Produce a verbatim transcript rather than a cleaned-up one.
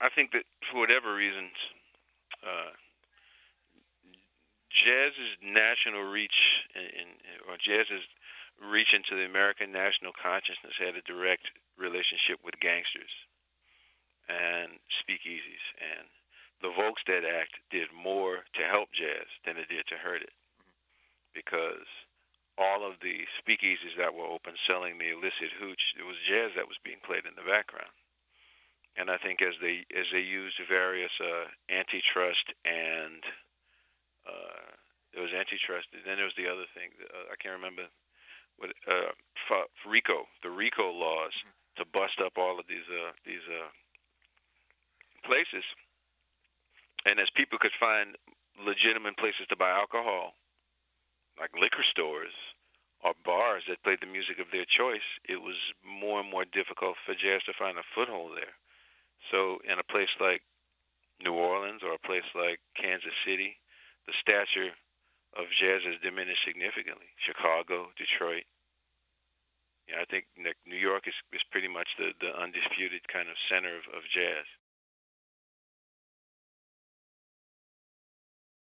I think that for whatever reasons, uh, jazz's national reach in, in, or jazz's reach into the American national consciousness had a direct relationship with gangsters and speakeasies. And the Volstead Act did more to help jazz than it did to hurt it, because all of the speakeasies that were open selling the illicit hooch, it was jazz that was being played in the background. And I think as they as they used various uh, antitrust and uh, there was antitrust, and then there was the other thing, uh, I can't remember what uh, RICO, the RICO laws to bust up all of these uh, these uh, places. And as people could find legitimate places to buy alcohol, like liquor stores or bars that played the music of their choice, it was more and more difficult for jazz to find a foothold there. So in a place like New Orleans or a place like Kansas City, the stature of jazz has diminished significantly. Chicago, Detroit. Yeah, I think New York is, is pretty much the, the undisputed kind of center of, of jazz.